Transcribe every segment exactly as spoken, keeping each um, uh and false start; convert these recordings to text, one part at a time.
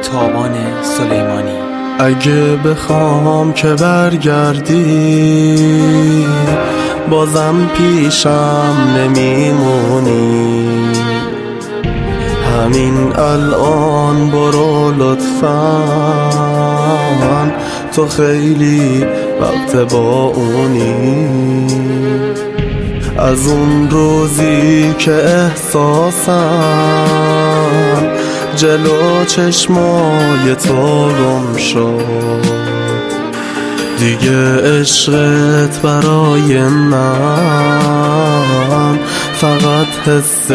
تابان سلیمانی. اگه بخوام که برگردی بازم پیشم نمیمونی، همین الان برو لطفاً، تو خیلی وقت با اونی. از اون روزی که احساسم جلو چشمای تو گم شد، دیگه عشقت برای من فقط حس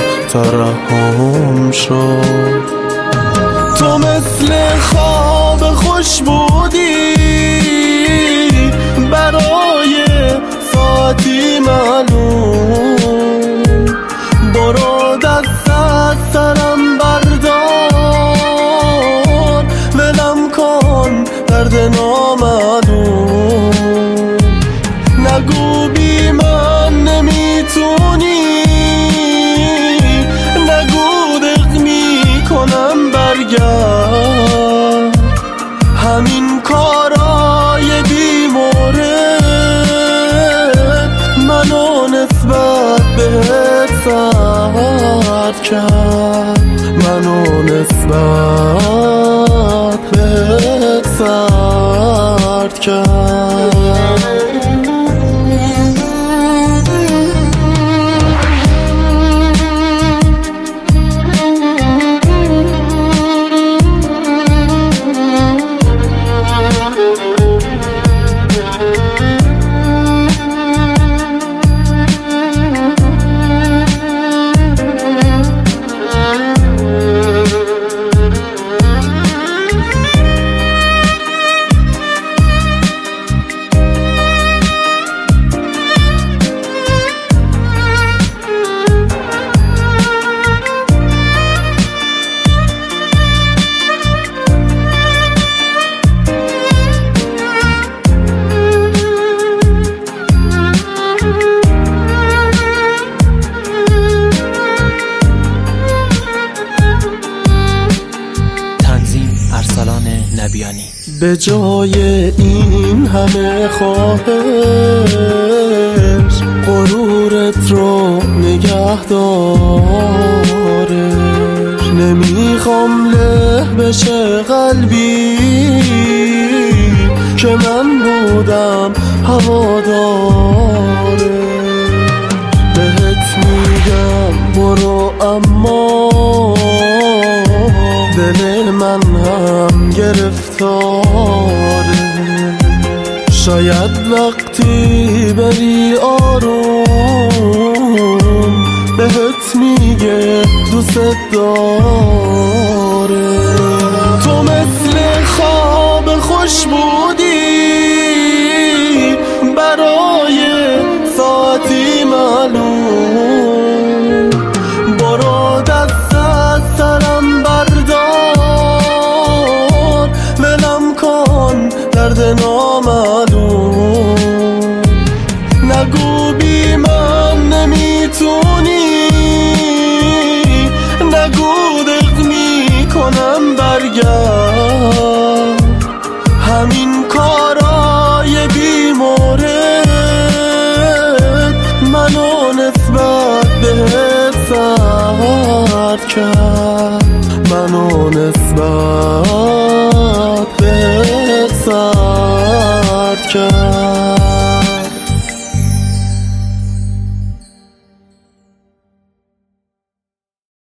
ترحم شد. تو مثل خواب خوش بودی برای ساعتی معلوم، برو دست از سرم بردار، ولم کن درد نامعلوم. نگو بی من نمیتونی، نگو دق میکنم برگرد، همین کارای بی مورد منو نسبت بهت سرد کرد، منو نسبت بهت سرد کرد. به جای این همه خواهش غرورت رو نگه دارش، نمیخوام له بشه قلبی که من بودم هوادارش. بهت میگم برو اما دل من هم گرفتاره، شاید وقتی بری آروم بهت میگه دوست داره. تو مثل خواب خوش بودی برای ساعتی معلوم، برو دست از سرم بردار، ولم کن درد نامعلوم. نگو بی من نمیتونی، نگو دق میکنم برگرد، همین کارای بی مورد منو نسبت بهت سرد کرد، منو نسبت بهت سرد کرد.